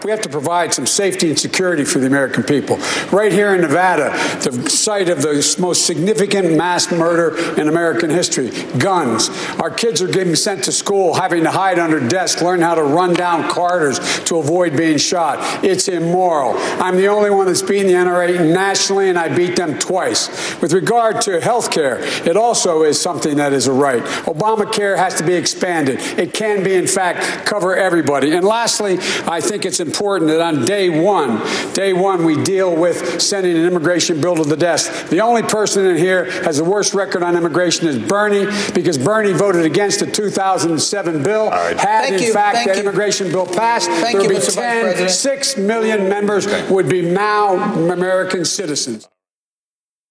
We have to provide some safety and security for the American people. Right here in Nevada, the site of the most significant mass murder in American history, guns. Our kids are getting sent to school, having to hide under desks, learn how to run down corridors to avoid being shot. It's immoral. I'm the only one that's beaten the NRA nationally, and I beat them twice. With regard to health care, it also is something that is a right. Obamacare has to be expanded. It can be, in fact, cover everybody. And lastly, I think it's important that on day one, we deal with sending an immigration bill to the desk. The only person in here has the worst record on immigration is Bernie, because Bernie voted against the 2007 bill. Right. Had, in fact, that immigration bill passed, there would be 6 million members would be now American citizens.